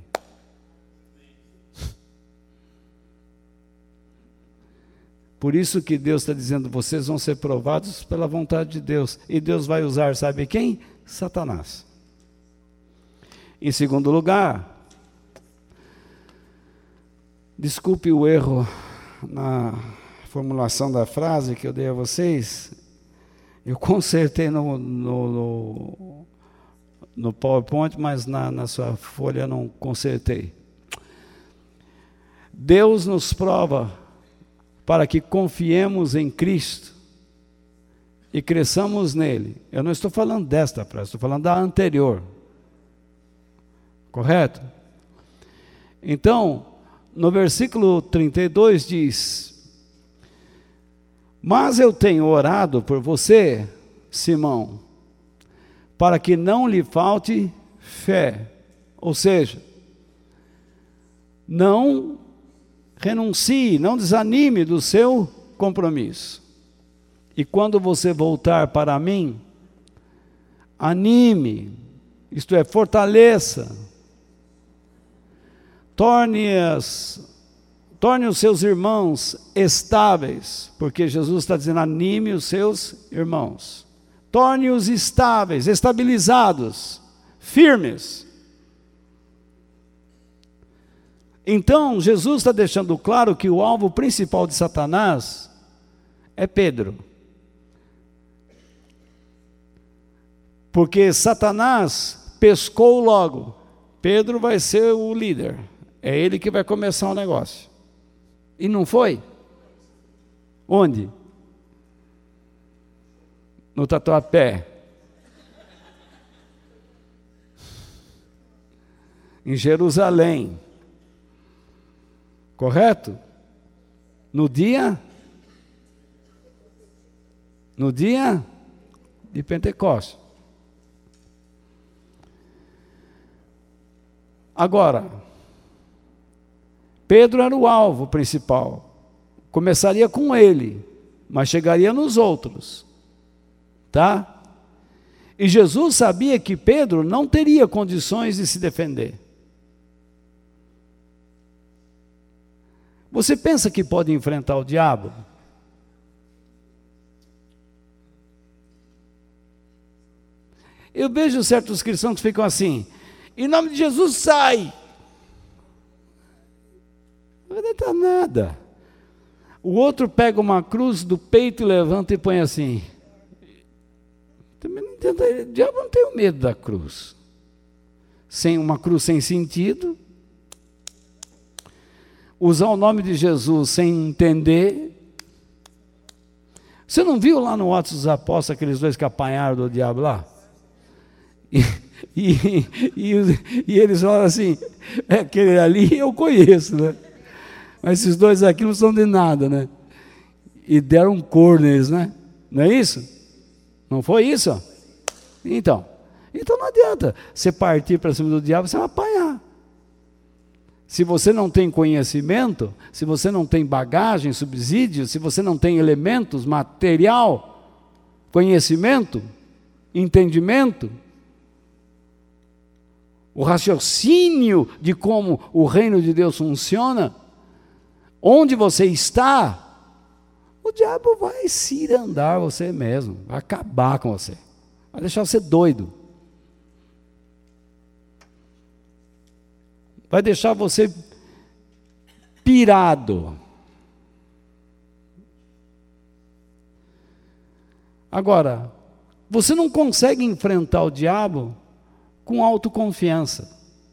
Por isso que Deus está dizendo, vocês vão ser provados pela vontade de Deus. E Deus vai usar, sabe quem? Satanás. Em segundo lugar, desculpe o erro na formulação da frase que eu dei a vocês. Eu consertei no PowerPoint, mas na sua folha eu não consertei. Deus nos prova para que confiemos em Cristo e cresçamos nele. Eu não estou falando desta frase, estou falando da anterior. Correto? Então, no versículo 32 diz: mas eu tenho orado por você, Simão, para que não lhe falte fé. Ou seja, não renuncie, não desanime do seu compromisso. E quando você voltar para mim, anime, isto é, fortaleça, torne os seus irmãos estáveis, porque Jesus está dizendo, anime os seus irmãos. Torne-os estáveis, estabilizados, firmes. Então, Jesus está deixando claro que o alvo principal de Satanás é Pedro. Porque Satanás pescou logo. Pedro vai ser o líder. É ele que vai começar o negócio. E não foi? Onde? No Tatuapé. Em Jerusalém. Correto? No dia de Pentecostes. Agora, Pedro era o alvo principal. Começaria com ele, mas chegaria nos outros. Tá? E Jesus sabia que Pedro não teria condições de se defender. Você pensa que pode enfrentar o diabo? Eu vejo certos cristãos que ficam assim, em nome de Jesus sai. Não adianta nada. O outro pega uma cruz do peito e levanta e põe assim. Também não entendo, o diabo não tem medo da cruz. Sem uma cruz sem sentido. Usar o nome de Jesus sem entender. Você não viu lá no Atos dos Apóstolos aqueles dois que apanharam do diabo lá? E eles falam assim, aquele ali eu conheço, né? Mas esses dois aqui não são de nada, né? E deram um corno neles, né? Não é isso? Não foi isso? Então não adianta você partir para cima do diabo, você vai apanhar. Se você não tem conhecimento, se você não tem bagagem, subsídio, se você não tem elementos, material, conhecimento, entendimento, o raciocínio de como o reino de Deus funciona, onde você está, o diabo vai cirandar você mesmo, vai acabar com você, vai deixar você doido. Vai deixar você pirado. Agora, você não consegue enfrentar o diabo com autoconfiança.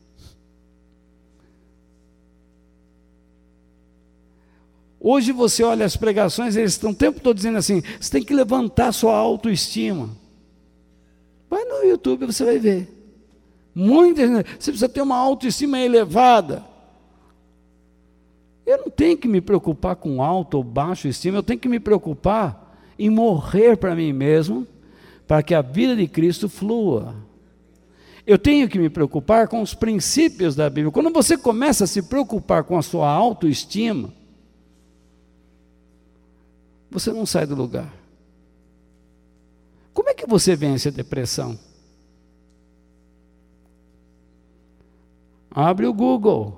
Hoje você olha as pregações, eles estão o tempo todo dizendo assim, você tem que levantar sua autoestima. Vai no YouTube, você vai ver. Você precisa ter uma autoestima elevada. Eu não tenho que me preocupar com alto ou baixo estima, eu tenho que me preocupar em morrer para mim mesmo, para que a vida de Cristo flua. Eu tenho que me preocupar com os princípios da Bíblia. Quando você começa a se preocupar com a sua autoestima, você não sai do lugar. Como é que você vence a depressão? Abre o Google.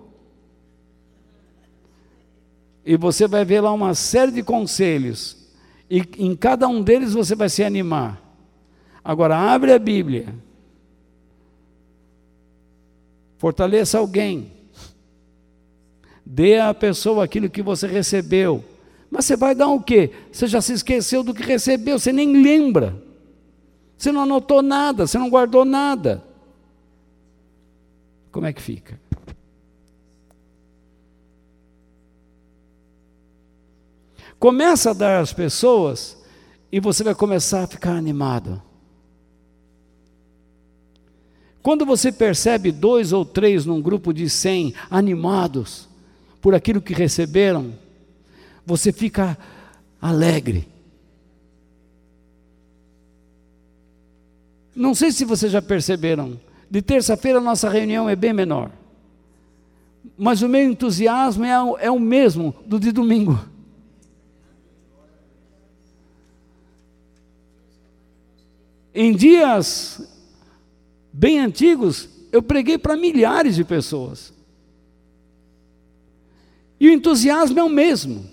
E você vai ver lá uma série de conselhos. E em cada um deles você vai se animar. Agora, abre a Bíblia. Fortaleça alguém. Dê à pessoa aquilo que você recebeu. Mas você vai dar o quê? Você já se esqueceu do que recebeu, você nem lembra. Você não anotou nada, você não guardou nada. Como é que fica? Começa a dar às pessoas e você vai começar a ficar animado. Quando você percebe 2 ou 3 num grupo de 100 animados por aquilo que receberam, você fica alegre. Não sei se vocês já perceberam, de terça-feira a nossa reunião é bem menor, mas o meu entusiasmo é o mesmo do de domingo. Em dias bem antigos, eu preguei para milhares de pessoas. E o entusiasmo é o mesmo.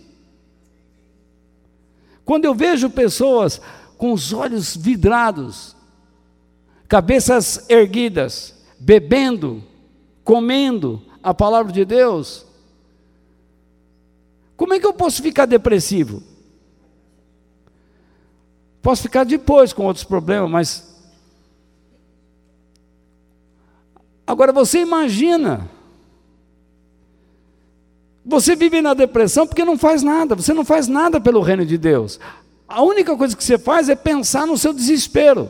Quando eu vejo pessoas com os olhos vidrados, cabeças erguidas, bebendo, comendo a palavra de Deus, como é que eu posso ficar depressivo? Posso ficar depois com outros problemas, mas... Agora você imagina, você vive na depressão porque não faz nada, você não faz nada pelo reino de Deus. A única coisa que você faz é pensar no seu desespero.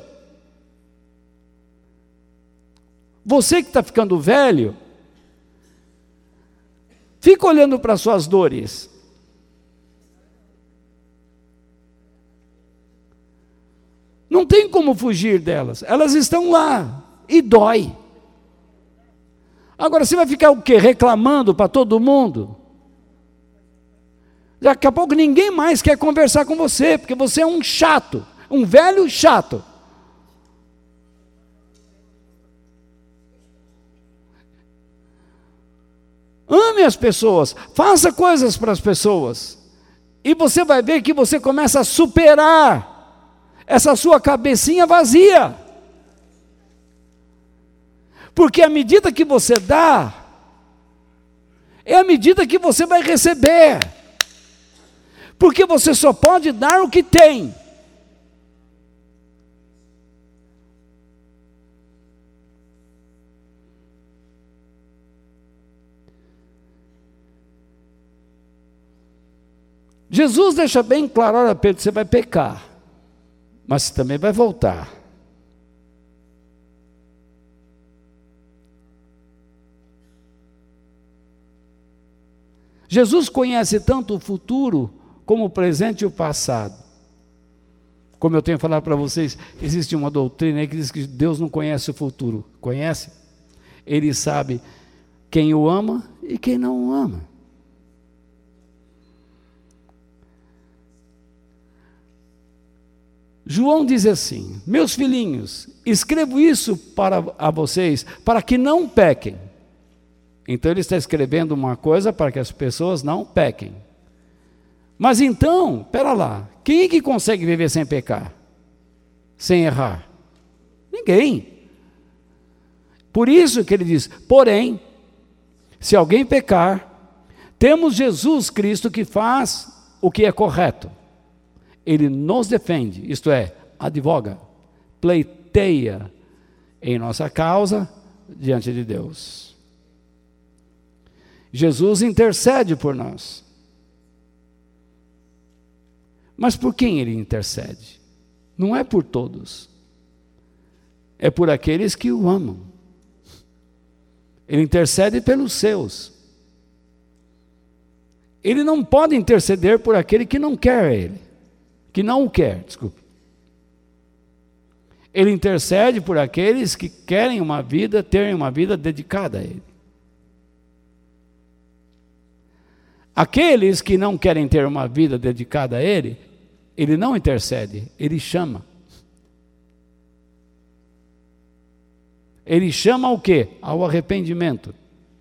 Você que está ficando velho, fica olhando para as suas dores. Não tem como fugir delas, elas estão lá e dói. Agora você vai ficar o quê? Reclamando para todo mundo? Daqui a pouco ninguém mais quer conversar com você, porque você é um chato, um velho chato. Ame as pessoas, faça coisas para as pessoas, e você vai ver que você começa a superar essa sua cabecinha vazia. Porque à medida que você dá, é à medida que você vai receber. Porque você só pode dar o que tem. Jesus deixa bem claro: olha, Pedro, você vai pecar, mas você também vai voltar. Jesus conhece tanto o futuro como o presente e o passado. Como eu tenho falado para vocês, existe uma doutrina aí que diz que Deus não conhece o futuro. Conhece? Ele sabe quem o ama e quem não o ama. João diz assim: meus filhinhos, escrevo isso a vocês, para que não pequem. Então ele está escrevendo uma coisa para que as pessoas não pequem. Mas então, espera lá, quem é que consegue viver sem pecar? Sem errar? Ninguém. Por isso que ele diz: porém, se alguém pecar, temos Jesus Cristo que faz o que é correto. Ele nos defende, isto é, advoga, pleiteia em nossa causa diante de Deus. Jesus intercede por nós. Mas por quem ele intercede? Não é por todos. É por aqueles que o amam. Ele intercede pelos seus. Ele não pode interceder por aquele que não quer ele, que não o quer, desculpe. Ele intercede por aqueles que querem terem uma vida dedicada a ele. Aqueles que não querem ter uma vida dedicada a ele, ele não intercede, ele chama. Ele chama ao quê? Ao arrependimento.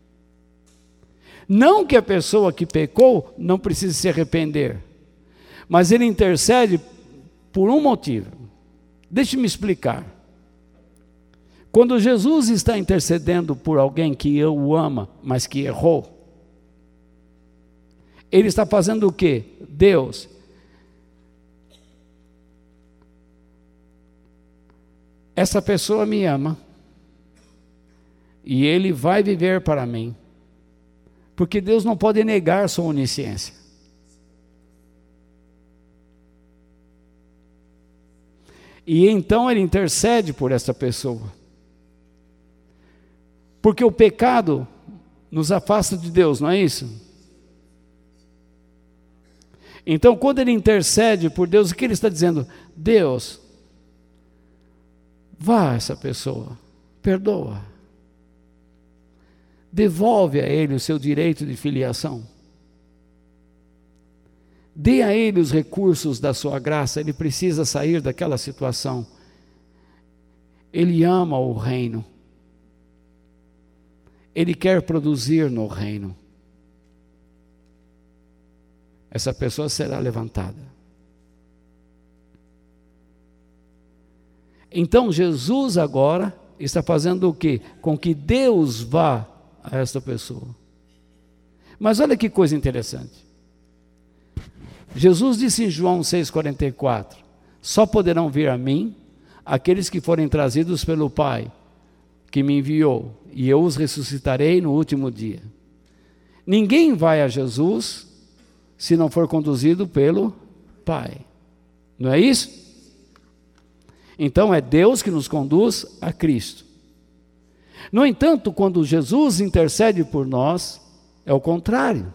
Não que a pessoa que pecou não precise se arrepender, mas ele intercede por um motivo. Deixe-me explicar. Quando Jesus está intercedendo por alguém que o ama, mas que errou, ele está fazendo o quê? Deus, essa pessoa me ama, e ele vai viver para mim, porque Deus não pode negar sua onisciência. E então ele intercede por essa pessoa, porque o pecado nos afasta de Deus, não é isso? Então, quando ele intercede por Deus, o que ele está dizendo? Deus, vá a essa pessoa, perdoa, devolve a ele o seu direito de filiação, dê a ele os recursos da sua graça, ele precisa sair daquela situação, ele ama o reino, ele quer produzir no reino, essa pessoa será levantada. Então Jesus agora está fazendo o quê? Com que Deus vá a esta pessoa. Mas olha que coisa interessante. Jesus disse em João 6,44, só poderão vir a mim aqueles que forem trazidos pelo Pai, que me enviou, e eu os ressuscitarei no último dia. Ninguém vai a Jesus se não for conduzido pelo Pai. Não é isso? Então é Deus que nos conduz a Cristo. No entanto, quando Jesus intercede por nós, é o contrário.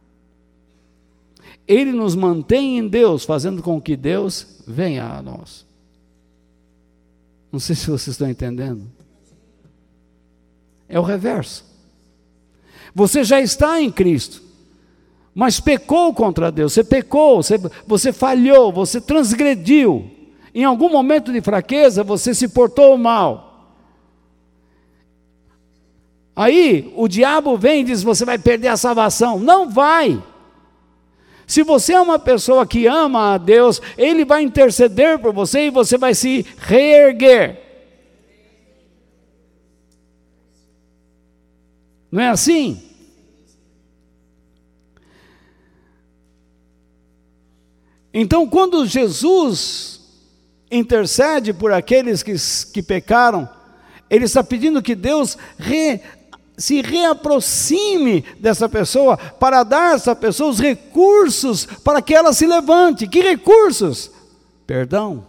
Ele nos mantém em Deus, fazendo com que Deus venha a nós. Não sei se vocês estão entendendo. É o reverso. Você já está em Cristo, mas pecou contra Deus, você pecou, você falhou, você transgrediu, em algum momento de fraqueza você se portou mal. Aí o diabo vem e diz, você vai perder a salvação. Não vai. Se você é uma pessoa que ama a Deus, Ele vai interceder por você e você vai se reerguer. Não é assim? Então, quando Jesus intercede por aqueles que pecaram, Ele está pedindo que Deus se reaproxime dessa pessoa, para dar a essa pessoa os recursos para que ela se levante. Que recursos? Perdão.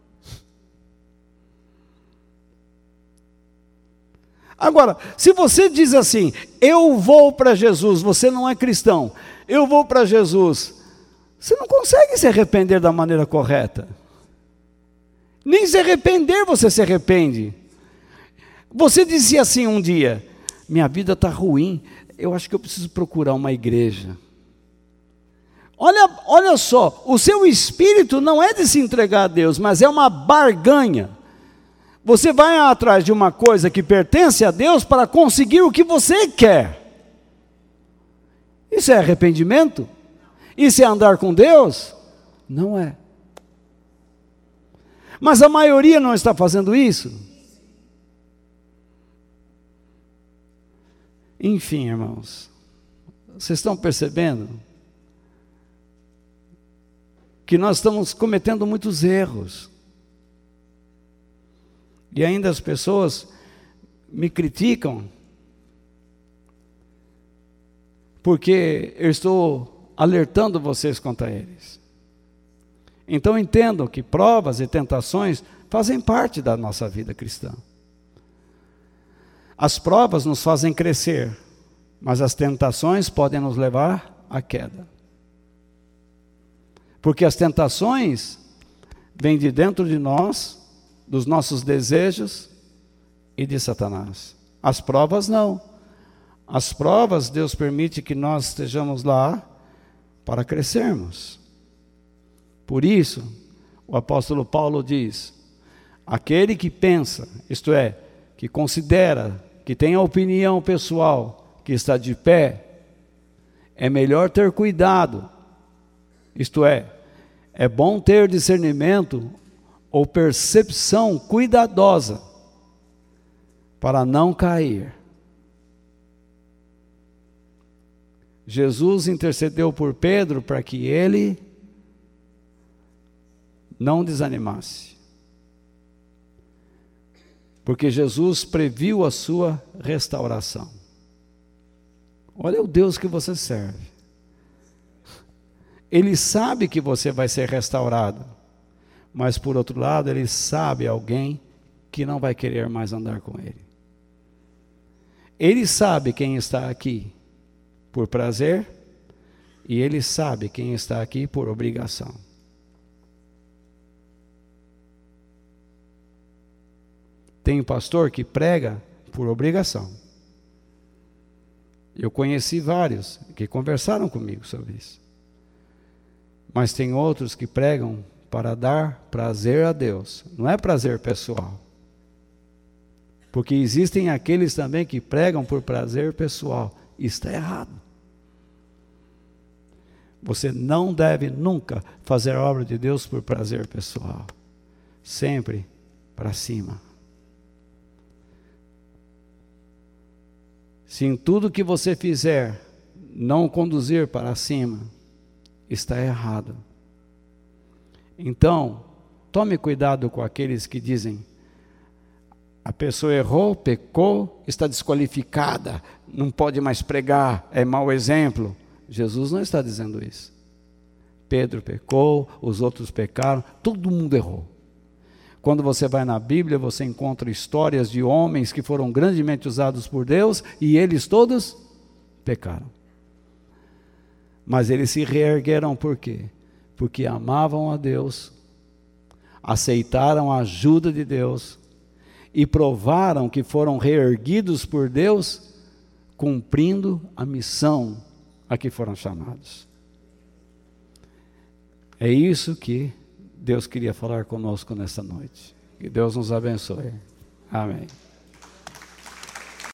Agora, se você diz assim, eu vou para Jesus, você não é cristão, eu vou para Jesus, você não consegue se arrepender da maneira correta. Nem se arrepender você se arrepende. Você dizia assim um dia, minha vida está ruim, eu acho que eu preciso procurar uma igreja. Olha só, o seu espírito não é de se entregar a Deus, mas é uma barganha. Você vai atrás de uma coisa que pertence a Deus para conseguir o que você quer. Isso é arrependimento? Isso é andar com Deus? Não é. Mas a maioria não está fazendo isso. Enfim, irmãos, vocês estão percebendo que nós estamos cometendo muitos erros. E ainda as pessoas me criticam porque eu estou alertando vocês contra eles. Então entendam que provas e tentações fazem parte da nossa vida cristã. As provas nos fazem crescer, mas as tentações podem nos levar à queda. Porque as tentações vêm de dentro de nós, dos nossos desejos e de Satanás. As provas não. As provas Deus permite que nós estejamos lá para crescermos. Por isso, o apóstolo Paulo diz: aquele que pensa, isto é, que considera, que tem a opinião pessoal, que está de pé, é melhor ter cuidado, isto é bom ter discernimento ou percepção cuidadosa para não cair. Jesus intercedeu por Pedro para que ele não desanimasse, porque Jesus previu a sua restauração. Olha o Deus que você serve. Ele sabe que você vai ser restaurado, mas por outro lado, ele sabe alguém que não vai querer mais andar com ele. Ele sabe quem está aqui por prazer e ele sabe quem está aqui por obrigação. Tem pastor que prega por obrigação. Eu conheci vários que conversaram comigo sobre isso. Mas tem outros que pregam para dar prazer a Deus. Não é prazer pessoal. Porque existem aqueles também que pregam por prazer pessoal. Isso está errado. Você não deve nunca fazer a obra de Deus por prazer pessoal. Sempre para cima. Se em tudo que você fizer não conduzir para cima, está errado. Então, tome cuidado com aqueles que dizem: a pessoa errou, pecou, está desqualificada, não pode mais pregar, é mau exemplo. Jesus não está dizendo isso. Pedro pecou, os outros pecaram, todo mundo errou. Quando você vai na Bíblia, você encontra histórias de homens que foram grandemente usados por Deus e eles todos pecaram. Mas eles se reergueram por quê? Porque amavam a Deus, aceitaram a ajuda de Deus e provaram que foram reerguidos por Deus, cumprindo a missão a que foram chamados. É isso que Deus queria falar conosco nesta noite. Que Deus nos abençoe. Amém.